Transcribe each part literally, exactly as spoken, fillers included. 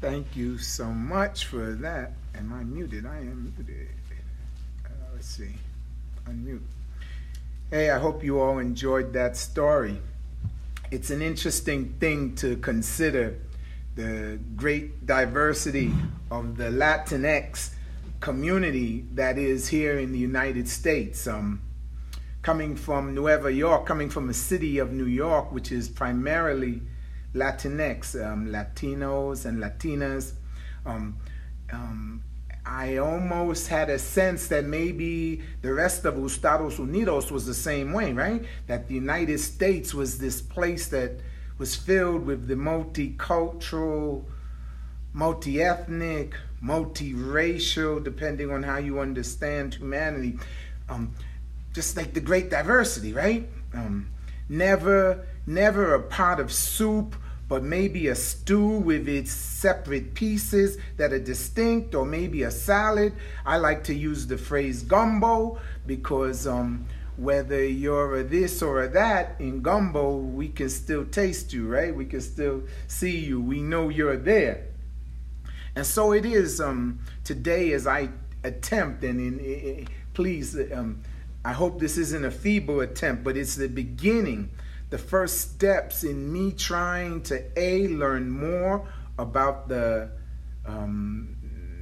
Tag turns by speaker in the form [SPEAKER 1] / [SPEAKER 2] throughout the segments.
[SPEAKER 1] Thank you so much for that. Am I muted? I am muted. Uh, let's see. Unmute. Hey, I hope you all enjoyed that story. It's an interesting thing to consider, the great diversity of the Latinx community that is here in the United States. Um, coming from Nueva York, coming from a city of New York, which is primarily Latinx, um, Latinos and Latinas. Um, um, I almost had a sense that maybe the rest of Estados Unidos was the same way, right? That the United States was this place that was filled with the multicultural, multi-ethnic, multi-racial, depending on how you understand humanity. Um, just like the great diversity, right? Um, never, never a pot of soup, but maybe a stew with its separate pieces that are distinct, or maybe a salad. I like to use the phrase gumbo because um, whether you're a this or a that, in gumbo, we can still taste you, right? We can still see you. We know you're there. And so it is um, today as I attempt, and in, in, please, um, I hope this isn't a feeble attempt, but it's the beginning, the first steps in me trying to A, learn more about the um,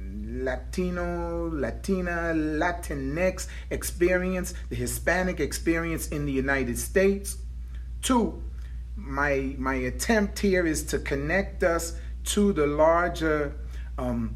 [SPEAKER 1] Latino, Latina, Latinx experience, the Hispanic experience in the United States. Two, my, my attempt here is to connect us to the larger um,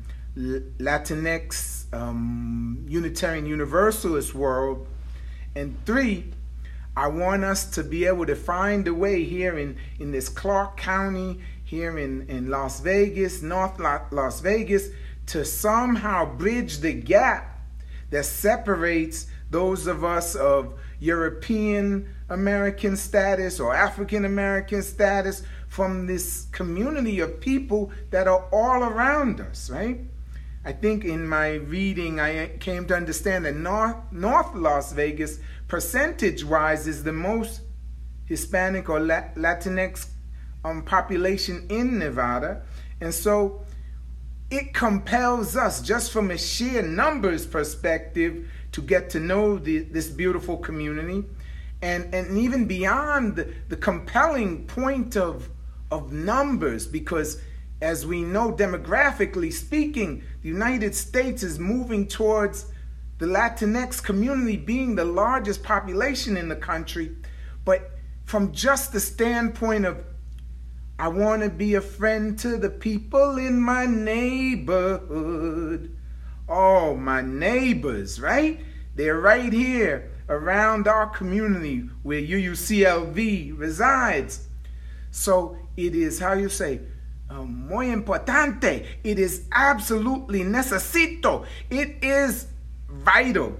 [SPEAKER 1] Latinx um, Unitarian Universalist world. And three, I want us to be able to find a way here in, in this Clark County, here in, in Las Vegas, North Las Vegas, to somehow bridge the gap that separates those of us of European American status or African American status from this community of people that are all around us, right? I think in my reading, I came to understand that North, North Las Vegas, percentage-wise, is the most Hispanic or Latinx um, population in Nevada. And so it compels us, just from a sheer numbers perspective, to get to know the, this beautiful community. And, and even beyond the, the compelling point of, of numbers, because as we know, demographically speaking, the United States is moving towards the Latinx community being the largest population in the country. But from just the standpoint of, I want to be a friend to the people in my neighborhood. Oh, my neighbors, right? They're right here around our community where U U C L V resides. So it is, how you say, Um, muy importante. It is absolutely necesito. It is vital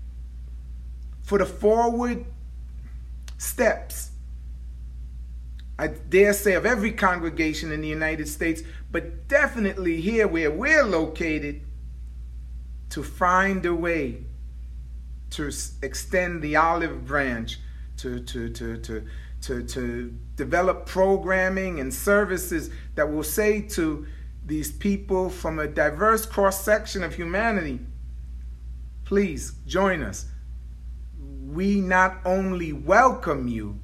[SPEAKER 1] for the forward steps, I dare say, of every congregation in the United States, but definitely here where we're located, to find a way to extend the olive branch, to to to to To, to develop programming and services that will say to these people from a diverse cross-section of humanity, please join us. We not only welcome you,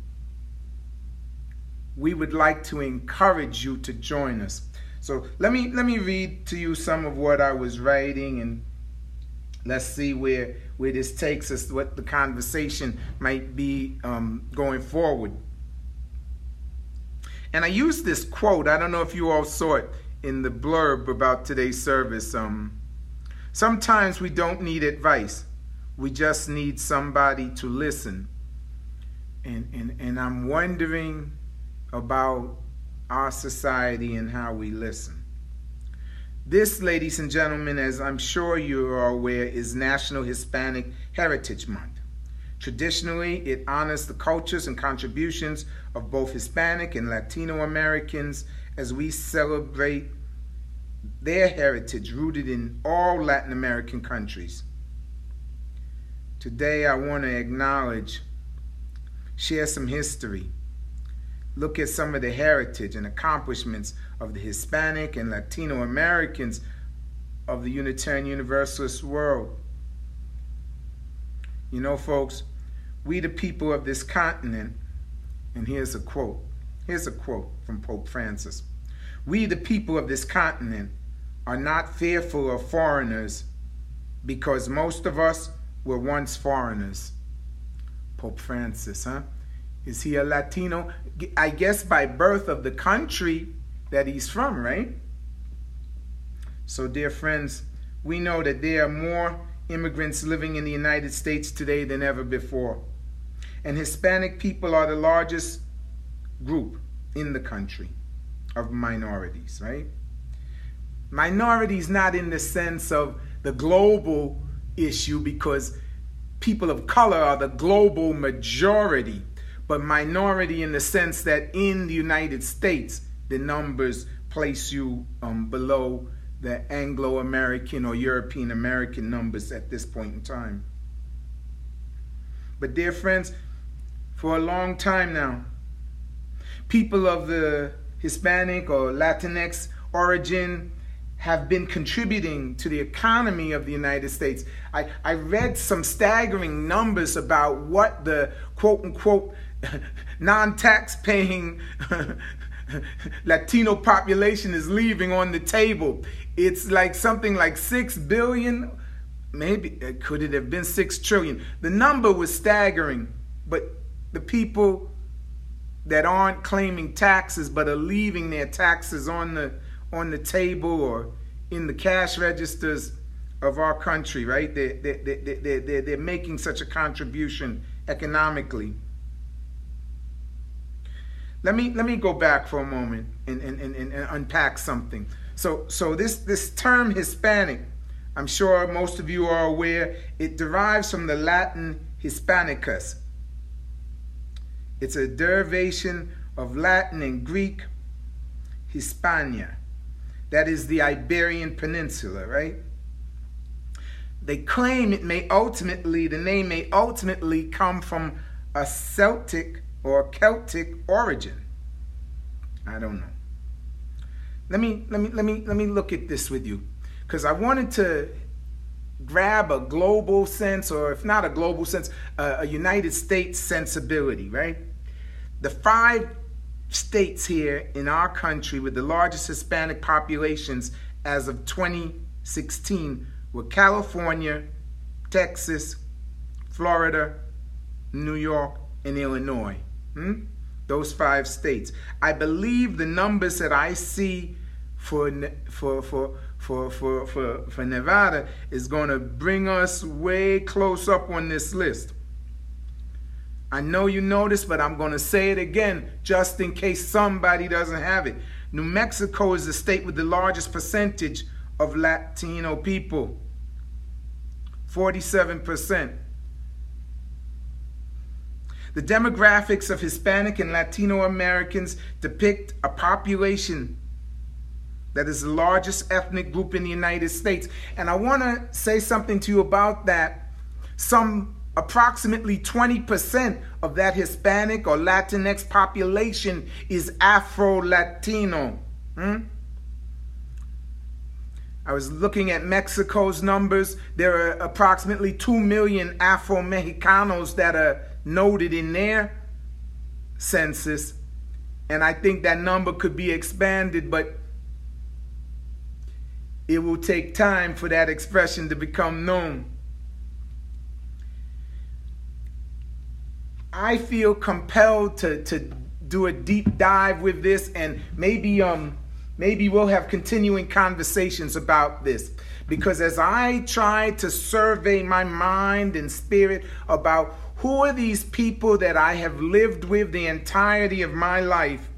[SPEAKER 1] we would like to encourage you to join us. So let me let me read to you some of what I was writing, and let's see where, where this takes us, what the conversation might be um, going forward. And I used this quote. I don't know if you all saw it in the blurb about today's service. Um, sometimes we don't need advice. We just need somebody to listen. And, and, and I'm wondering about our society and how we listen. This, ladies and gentlemen, as I'm sure you are aware, is National Hispanic Heritage Month. Traditionally, it honors the cultures and contributions of both Hispanic and Latino Americans as we celebrate their heritage rooted in all Latin American countries. Today, I want to acknowledge, share some history. look at some of the heritage and accomplishments of the Hispanic and Latino Americans of the Unitarian Universalist world. You know, folks, we the people of this continent, and here's a quote, here's a quote from Pope Francis. We the people of this continent are not fearful of foreigners because most of us were once foreigners. Pope Francis, huh? Is he a Latino? I guess by birth of the country that he's from, right? So, dear friends, we know that there are more immigrants living in the United States today than ever before. And Hispanic people are the largest group in the country of minorities, right? Minorities not in the sense of the global issue, because people of color are the global majority, but minority in the sense that in the United States, the numbers place you um, below the Anglo-American or European-American numbers at this point in time. But dear friends, for a long time now, people of the Hispanic or Latinx origin have been contributing to the economy of the United States. I, I read some staggering numbers about what the quote-unquote non-tax paying Latino population is leaving on the table. It's like something like six billion, maybe, could it have been six trillion? The number was staggering, but the people that aren't claiming taxes but are leaving their taxes on the on the table or in the cash registers of our country, right? They, they, they, they, they, they're making such a contribution economically. Let me, let me go back for a moment and, and, and, and unpack something. So, so this, this term Hispanic, I'm sure most of you are aware, it derives from the Latin Hispanicus. It's a derivation of Latin and Greek Hispania. That is the Iberian Peninsula, right? They claim it may ultimately, the name may ultimately come from a Celtic or Celtic origin. I don't know. Let me let me let me let me look at this with you, because I wanted to grab a global sense, or if not a global sense, a, a United States sensibility, right? The five states here in our country with the largest Hispanic populations as of twenty sixteen were California, Texas, Florida, New York, and Illinois. Hmm? Those five states. I believe the numbers that I see for for for for for for, for Nevada is going to bring us way close up on this list. I know you noticed, but I'm going to say it again just in case somebody doesn't have it. New Mexico is the state with the largest percentage of Latino people, forty-seven percent. The demographics of Hispanic and Latino Americans depict a population that is the largest ethnic group in the United States. And I want to say something to you about that. Some approximately twenty percent of that Hispanic or Latinx population is Afro-Latino. Hmm? I was looking at Mexico's numbers. There are approximately two million Afro-Mexicanos that are noted in their census. And I think that number could be expanded, but it will take time for that expression to become known. I feel compelled to, to do a deep dive with this, and maybe um maybe we'll have continuing conversations about this, because as I try to survey my mind and spirit about who are these people that I have lived with the entirety of my life,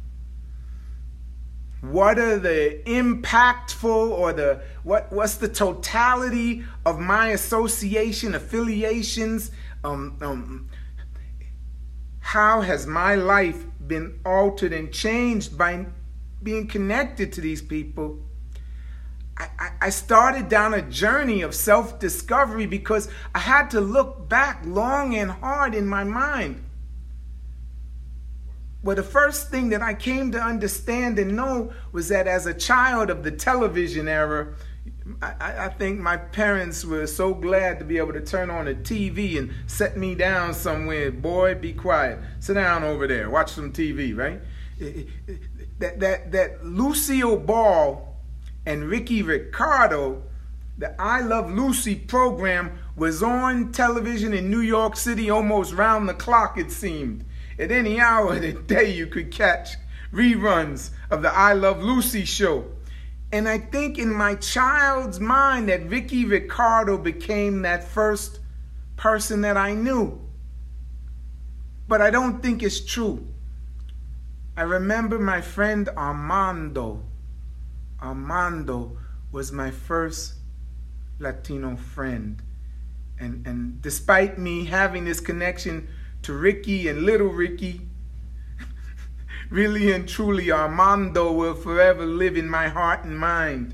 [SPEAKER 1] what are the impactful or the what what's the totality of my association affiliations, um um how has my life been altered and changed by being connected to these people? I, I, I started down a journey of self-discovery because I had to look back long and hard in my mind. well, the first thing that I came to understand and know was that as a child of the television era, I, I think my parents were so glad to be able to turn on a T V and set me down somewhere. Boy, be quiet. Sit down over there. Watch some T V, right? That, that, that Lucille Ball and Ricky Ricardo, the I Love Lucy program was on television in New York City almost round the clock, it seemed. At any hour of the day, you could catch reruns of the I Love Lucy show. And I think in my child's mind that Ricky Ricardo became that first person that I knew. But I don't think it's true. I remember my friend Armando. Armando was my first Latino friend. And, and despite me having this connection to Ricky and Little Ricky, really and truly, Armando will forever live in my heart and mind.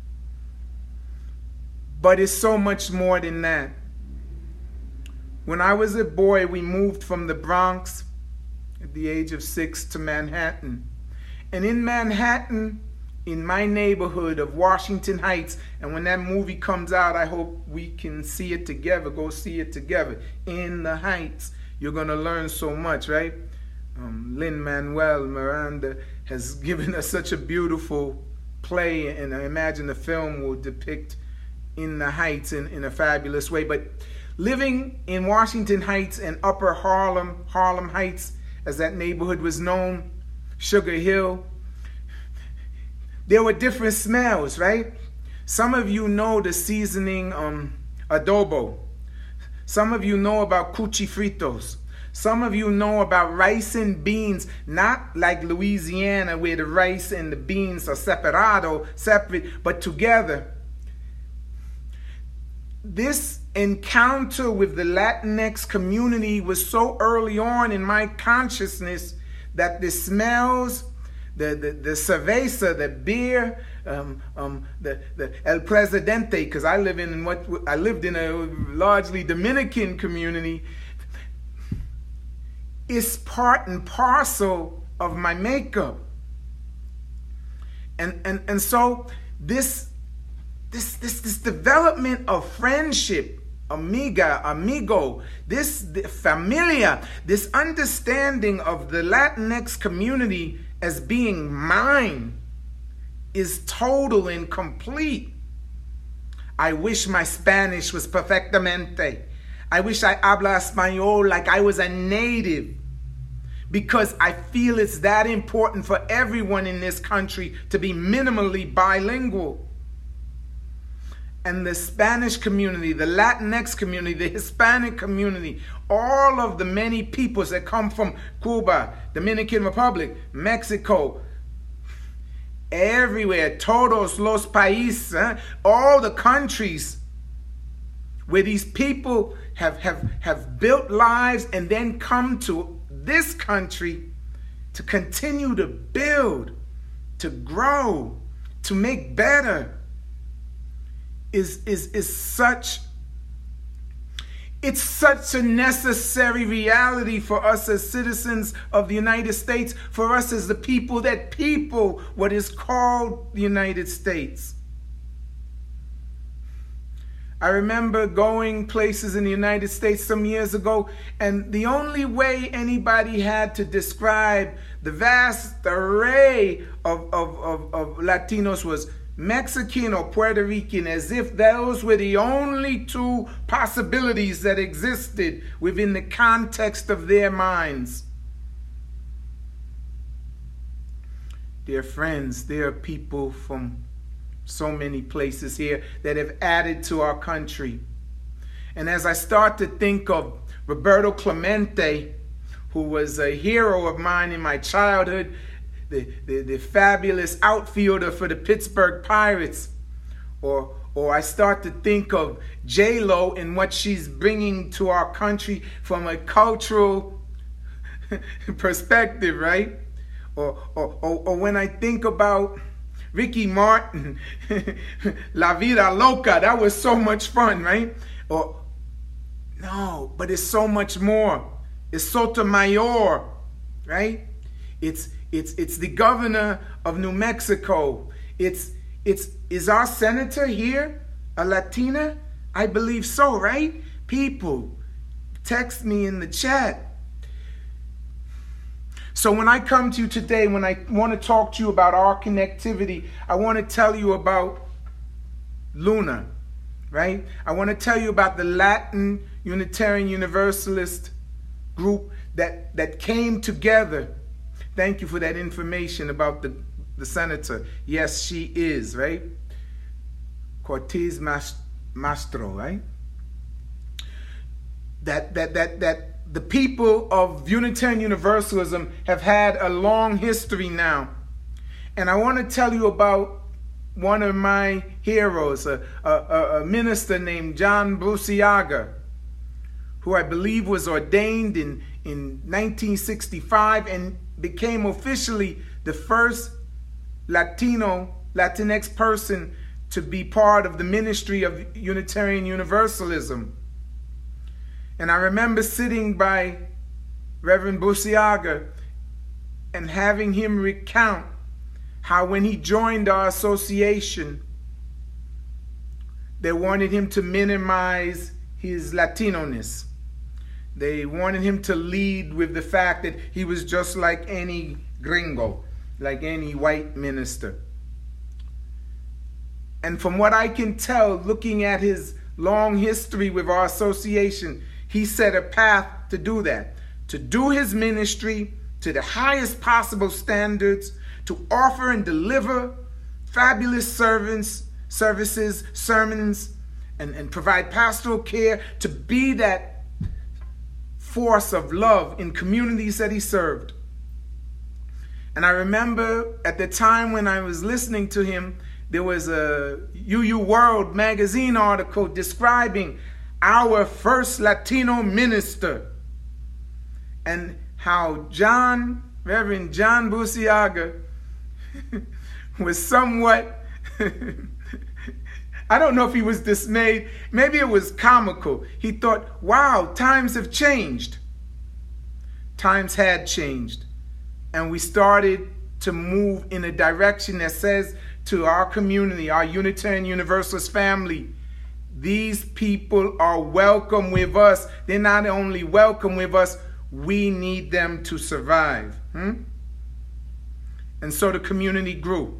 [SPEAKER 1] But it's so much more than that. When I was a boy, we moved from the Bronx at the age of six to Manhattan. And in Manhattan, in my neighborhood of Washington Heights, and when that movie comes out, I hope we can see it together, go see it together. In the Heights, you're going to learn so much, right? Um, Lin-Manuel Miranda has given us such a beautiful play, and I imagine the film will depict In the Heights in, in a fabulous way. But living in Washington Heights and Upper Harlem, Harlem Heights, as that neighborhood was known, Sugar Hill, there were different smells, right? Some of you know the seasoning um, adobo. Some of you know about cuchifritos. Some of you know about rice and beans, not like Louisiana where the rice and the beans are separado, separate, but together. This encounter with the Latinx community was so early on in my consciousness that the smells, the, the, the cerveza, the beer, um, um, the, the El Presidente, because I live in what I lived in a largely Dominican community, is part and parcel of my makeup. And and and so this this this this development of friendship, amiga, amigo, this familia, this understanding of the Latinx community as being mine is total and complete. I wish my Spanish was perfectamente. I wish I habla español like I was a native, because I feel it's that important for everyone in this country to be minimally bilingual. And the Spanish community, the Latinx community, the Hispanic community, all of the many peoples that come from Cuba, Dominican Republic, Mexico, everywhere, todos los países, eh? all the countries where these people have, have, have built lives and then come to this country to continue to build, to grow, to make better, is, is, is such, it's such a necessary reality for us as citizens of the United States, for us as the people that people what is called the United States. I remember going places in the United States some years ago, and the only way anybody had to describe the vast array of, of, of, of Latinos was Mexican or Puerto Rican, as if those were the only two possibilities that existed within the context of their minds. Dear friends, there are people from so many places here that have added to our country. And as I start to think of Roberto Clemente, who was a hero of mine in my childhood, the, the, the fabulous outfielder for the Pittsburgh Pirates, or, or I start to think of J-Lo and what she's bringing to our country from a cultural perspective, right? Or, or, or, or when I think about Ricky Martin, La Vida Loca, that was so much fun, right? Or, no, but it's so much more. It's Sotomayor, right? It's it's it's the governor of New Mexico. It's it's is our senator here a Latina? I believe so, right? People, text me in the chat. So when I come to you today, when I want to talk to you about our connectivity, I want to tell you about Luna, right? I want to tell you about the Latin Unitarian Universalist group that, that came together. Thank you for that information about the, the senator. Yes, she is, right? Cortez Masto, right? That, that, that, that the people of Unitarian Universalism have had a long history now. And I want to tell you about one of my heroes, a, a, a minister named John Bruciaga, who I believe was ordained in, in nineteen sixty-five and became officially the first Latino, Latinx person to be part of the ministry of Unitarian Universalism. And I remember sitting by Reverend Bruciaga and having him recount how when he joined our association, they wanted him to minimize his Latino-ness. They wanted him to lead with the fact that he was just like any gringo, like any white minister. And from what I can tell, looking at his long history with our association, he set a path to do that, to do his ministry to the highest possible standards, to offer and deliver fabulous servants, services, sermons, and, and provide pastoral care, to be that force of love in communities that he served. And I remember at the time when I was listening to him, there was a U U World magazine article describing our first Latino minister, and how John, Reverend John Bruciaga, was somewhat, I don't know if he was dismayed, maybe it was comical. He thought, wow, times have changed. Times had changed. And we started to move in a direction that says to our community, our Unitarian Universalist family, these people are welcome with us. They're not only welcome with us, we need them to survive. Hmm? And so the community grew.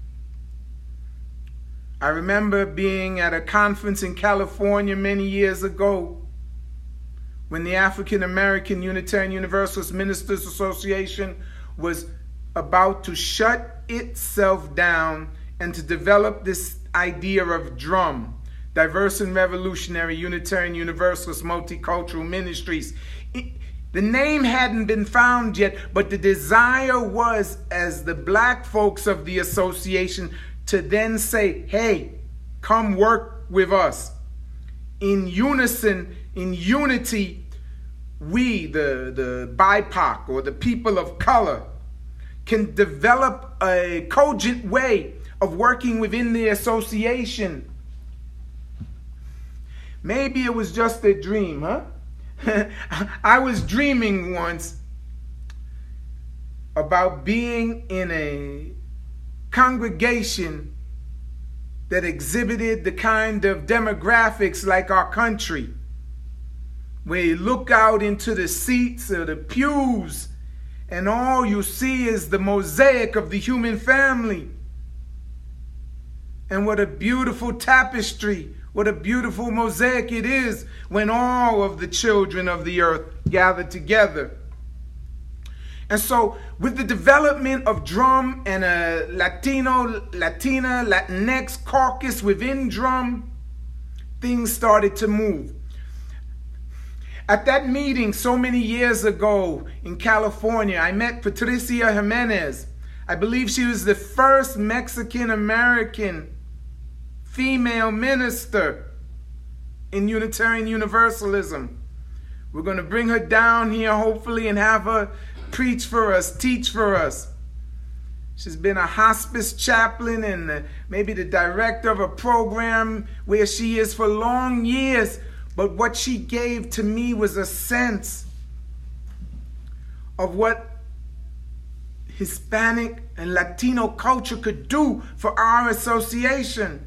[SPEAKER 1] I remember being at a conference in California many years ago when the African American Unitarian Universalist Ministers Association was about to shut itself down and to develop this idea of DRUM, Diverse and Revolutionary Unitarian Universalist Multicultural Ministries. It, the name hadn't been found yet, but the desire was, as the black folks of the association, to then say, hey, come work with us. In unison, in unity, we, the, the B I P O C or the people of color, can develop a cogent way of working within the association. Maybe it was just a dream, huh? I was dreaming once about being in a congregation that exhibited the kind of demographics like our country, where you look out into the seats or the pews and all you see is the mosaic of the human family. And what a beautiful tapestry, what a beautiful mosaic it is when all of the children of the earth gather together. And so with the development of DRUM and a Latino, Latina, Latinx caucus within DRUM, things started to move. At that meeting so many years ago in California, I met Patricia Jimenez. I believe she was the first Mexican-American female minister in Unitarian Universalism. We're going to bring her down here, hopefully, and have her preach for us, teach for us. She's been a hospice chaplain and uh, maybe the director of a program where she is for long years. But what she gave to me was a sense of what Hispanic and Latino culture could do for our association.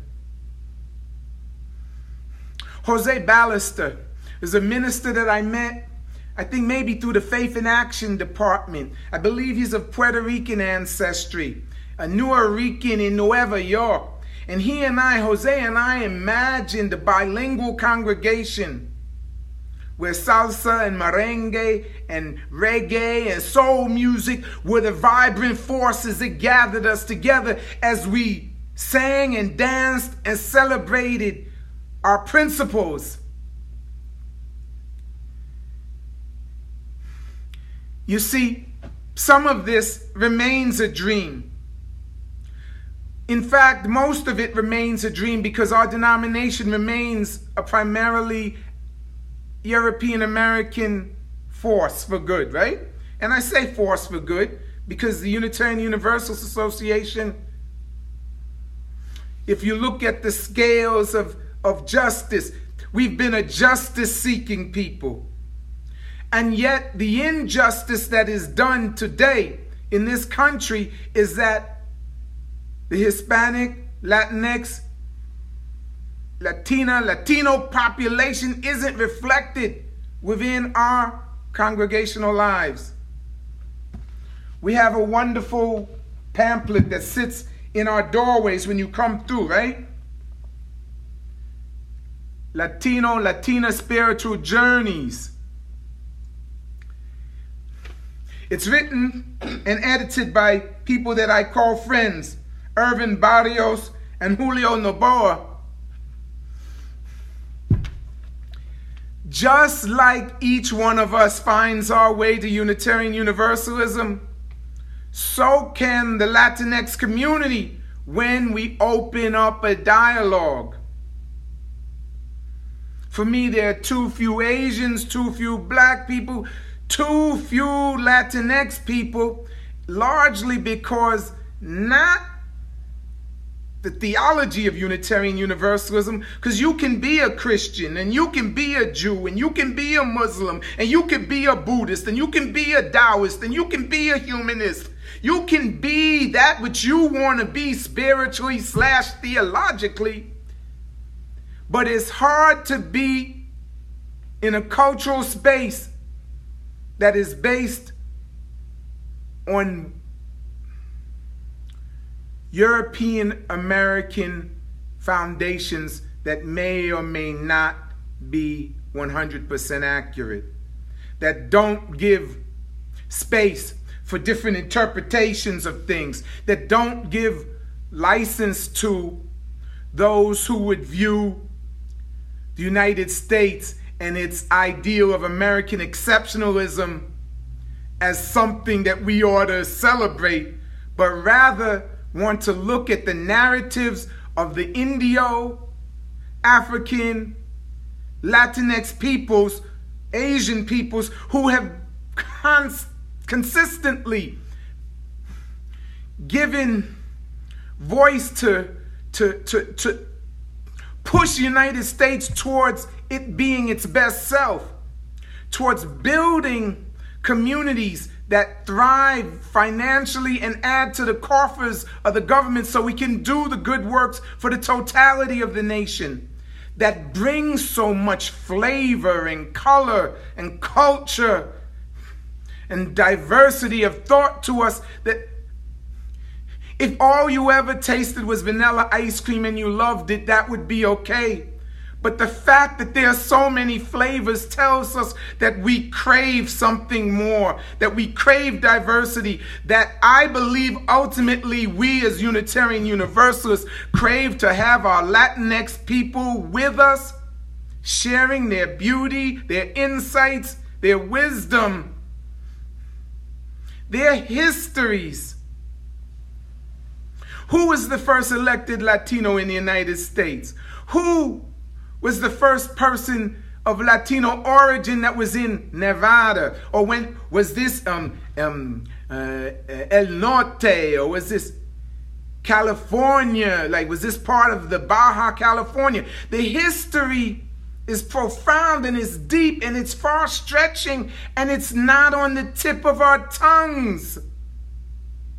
[SPEAKER 1] Jose Ballester is a minister that I met, I think maybe through the Faith in Action department. I believe he's of Puerto Rican ancestry, a Nuyorican in Nueva York. And he and I, Jose and I, imagined a bilingual congregation where salsa and merengue and reggae and soul music were the vibrant forces that gathered us together as we sang and danced and celebrated our principles. You see, some of this remains a dream. In fact, most of it remains a dream because our denomination remains a primarily European American force for good, right? And I say force for good because the Unitarian Universalist Association, if you look at the scales of, of justice, we've been a justice-seeking people. And yet the injustice that is done today in this country is that the Hispanic, Latinx, Latina, Latino population isn't reflected within our congregational lives. We have a wonderful pamphlet that sits in our doorways when you come through, right? Latino, Latina Spiritual Journeys. It's written and edited by people that I call friends, Irvin Barrios and Julio Noboa. Just like each one of us finds our way to Unitarian Universalism, so can the Latinx community when we open up a dialogue. For me, there are too few Asians, too few black people, too few Latinx people, largely because not the theology of Unitarian Universalism, because you can be a Christian and you can be a Jew and you can be a Muslim and you can be a Buddhist and you can be a Taoist and you can be a humanist. You can be that which you want to be spiritually slash theologically, but it's hard to be in a cultural space that is based on European American foundations that may or may not be one hundred percent accurate, that don't give space for different interpretations of things, that don't give license to those who would view the United States and its ideal of American exceptionalism as something that we ought to celebrate, but rather want to look at the narratives of the Indio, African, Latinx peoples, Asian peoples who have cons- consistently given voice to, to, to, to push the United States towards it being its best self, towards building communities that thrive financially and add to the coffers of the government so we can do the good works for the totality of the nation, that brings so much flavor and color and culture and diversity of thought to us, that if all you ever tasted was vanilla ice cream and you loved it, that would be okay. But the fact that there are so many flavors tells us that we crave something more, that we crave diversity, that I believe ultimately we as Unitarian Universalists crave to have our Latinx people with us, sharing their beauty, their insights, their wisdom, their histories. Who was the first elected Latino in the United States? Who was the first person of Latino origin that was in Nevada? Or when was this um, um, uh, El Norte? Or was this California? Like, was this part of the Baja California? The history is profound and it's deep and it's far stretching and it's not on the tip of our tongues.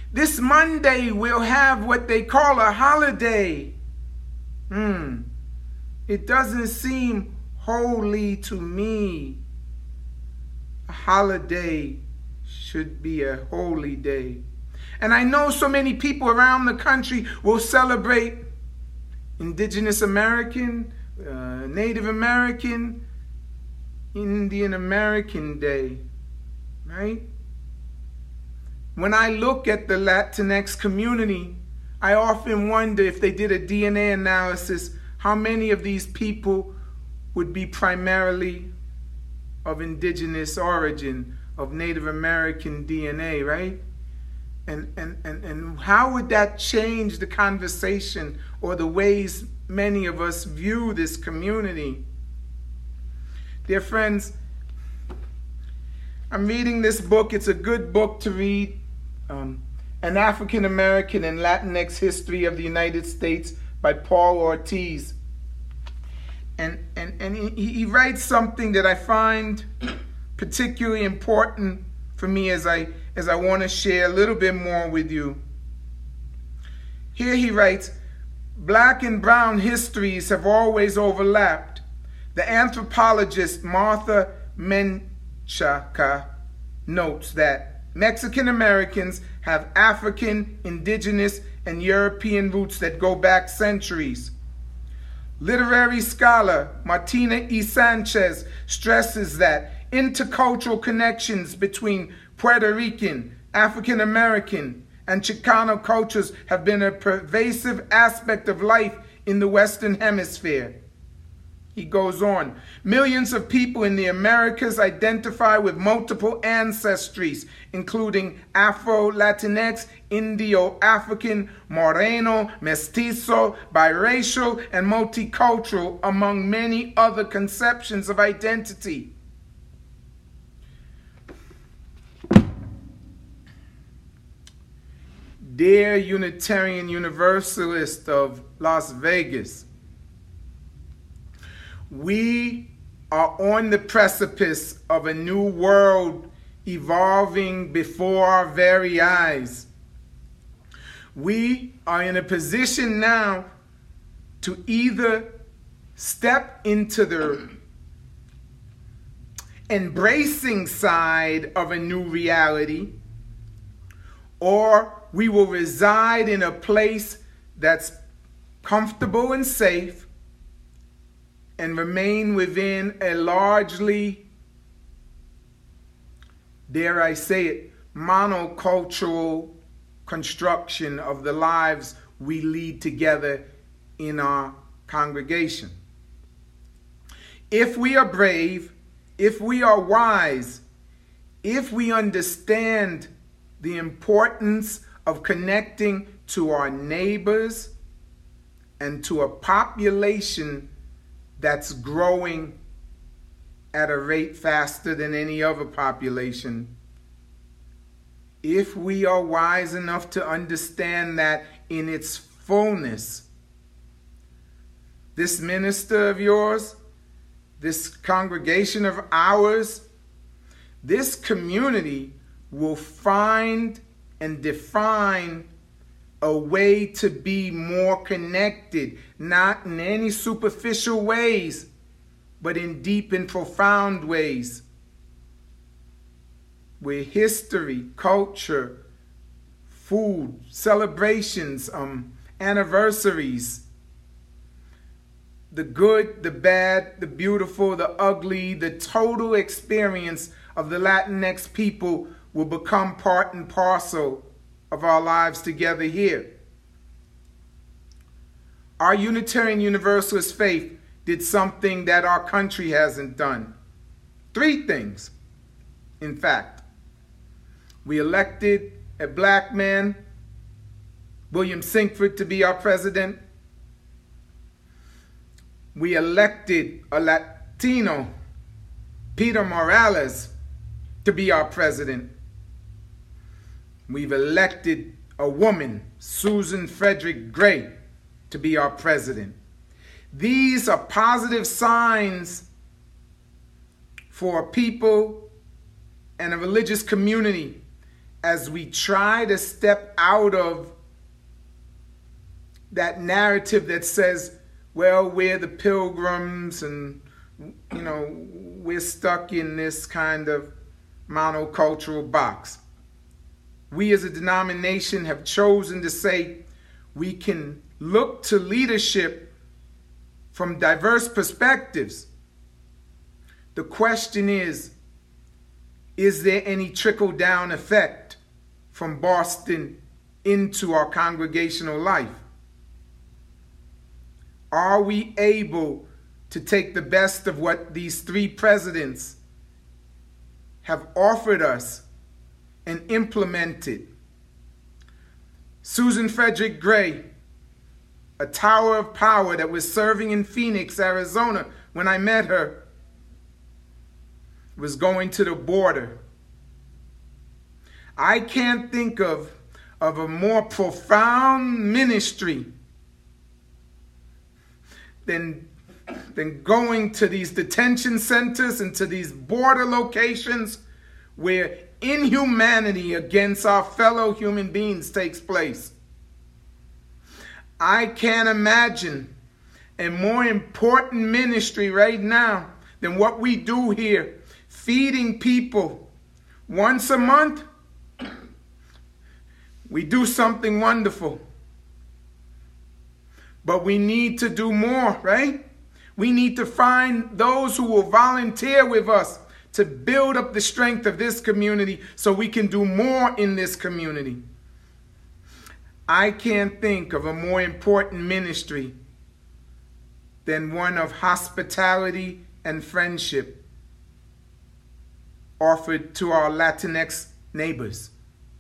[SPEAKER 1] This Monday we'll have what they call a holiday. Hmm. It doesn't seem holy to me. A holiday should be a holy day. And I know so many people around the country will celebrate Indigenous American, uh, Native American, Indian American Day, right? When I look at the Latinx community, I often wonder if they did a D N A analysis, how many of these people would be primarily of indigenous origin, of Native American D N A, right? And, and, and, and how would that change the conversation or the ways many of us view this community? Dear friends, I'm reading this book. It's a good book to read. Um, An African American and Latinx History of the United States by Paul Ortiz. And, and, and he, he writes something that I find particularly important for me as I as I want to share a little bit more with you. Here he writes, Black and brown histories have always overlapped. The anthropologist Martha Menchaca notes that Mexican Americans have African, indigenous, and European roots that go back centuries. Literary scholar Martina E. Sanchez stresses that intercultural connections between Puerto Rican, African American, and Chicano cultures have been a pervasive aspect of life in the Western Hemisphere. He goes on, millions of people in the Americas identify with multiple ancestries, including Afro, Latinx, Indo-African, Moreno, Mestizo, biracial, and multicultural, among many other conceptions of identity. Dear Unitarian Universalist of Las Vegas, we are on the precipice of a new world evolving before our very eyes. We are in a position now to either step into the embracing side of a new reality, or we will reside in a place that's comfortable and safe and remain within a largely, dare I say it, monocultural construction of the lives we lead together in our congregation. If we are brave, if we are wise, if we understand the importance of connecting to our neighbors and to a population that's growing at a rate faster than any other population. If we are wise enough to understand that in its fullness, this minister of yours, this congregation of ours, this community will find and define a way to be more connected, not in any superficial ways, but in deep and profound ways, where history, culture, food, celebrations, um, anniversaries, the good, the bad, the beautiful, the ugly, the total experience of the Latinx people will become part and parcel of our lives together here. Our Unitarian Universalist faith did something that our country hasn't done. Three things, in fact. We elected a black man, William Sinkford, to be our president. We elected a Latino, Peter Morales, to be our president. We've elected a woman, Susan Frederick Gray, to be our president. These are positive signs for a people and a religious community as we try to step out of that narrative that says, well, we're the pilgrims and, you know, we're stuck in this kind of monocultural box. We as a denomination have chosen to say we can look to leadership from diverse perspectives. The question is, is there any trickle-down effect from Boston into our congregational life? Are we able to take the best of what these three presidents have offered us and implement it? Susan Frederick Gray, a tower of power that was serving in Phoenix, Arizona, when I met her, was going to the border. I can't think of, of a more profound ministry than, than going to these detention centers and to these border locations where inhumanity against our fellow human beings takes place. I can't imagine a more important ministry right now than what we do here, feeding people once a month. We do something wonderful. But we need to do more, right? We need to find those who will volunteer with us to build up the strength of this community so we can do more in this community. I can't think of a more important ministry than one of hospitality and friendship offered to our Latinx neighbors.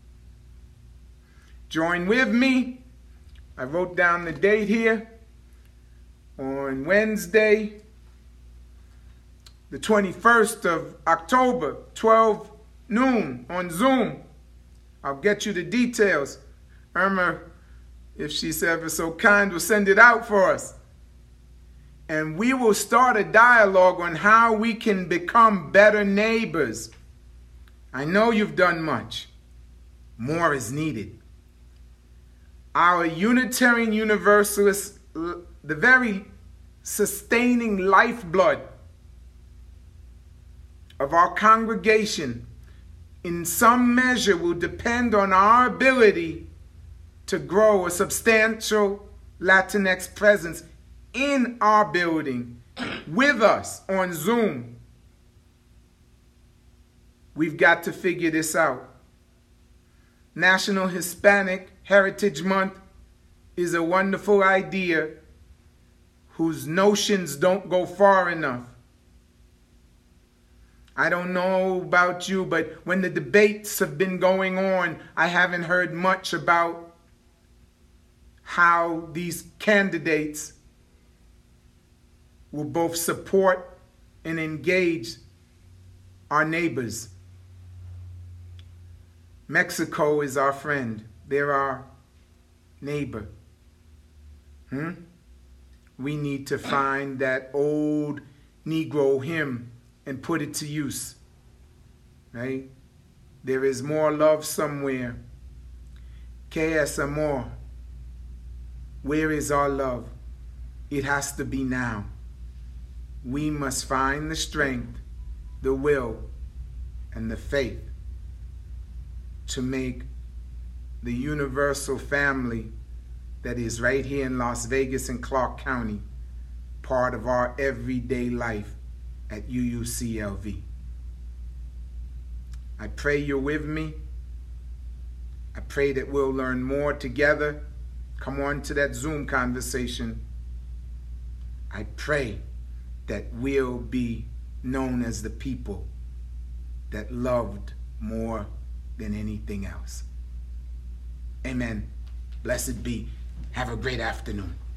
[SPEAKER 1] Join with me. I wrote down the date here. On Wednesday, the twenty-first of October, twelve noon on Zoom. I'll get you the details. Irma, if she's ever so kind, will send it out for us. And we will start a dialogue on how we can become better neighbors. I know you've done much. More is needed. Our Unitarian Universalists, the very sustaining lifeblood of our congregation, in some measure will depend on our ability to grow a substantial Latinx presence in our building with us on Zoom. We've got to figure this out. National Hispanic Heritage Month is a wonderful idea whose notions don't go far enough. I don't know about you, but when the debates have been going on, I haven't heard much about how these candidates will both support and engage our neighbors. Mexico is our friend. They're our neighbor. Hmm? We need to find that old Negro hymn and put it to use. Right? There is more love somewhere. Que es amor? Where is our love? It has to be now. We must find the strength, the will, and the faith to make the universal family that is right here in Las Vegas and Clark County part of our everyday life at U U C L V. I pray you're with me. I pray that we'll learn more together. Come on to that Zoom conversation. I pray that we'll be known as the people that loved more than anything else. Amen. Blessed be. Have a great afternoon.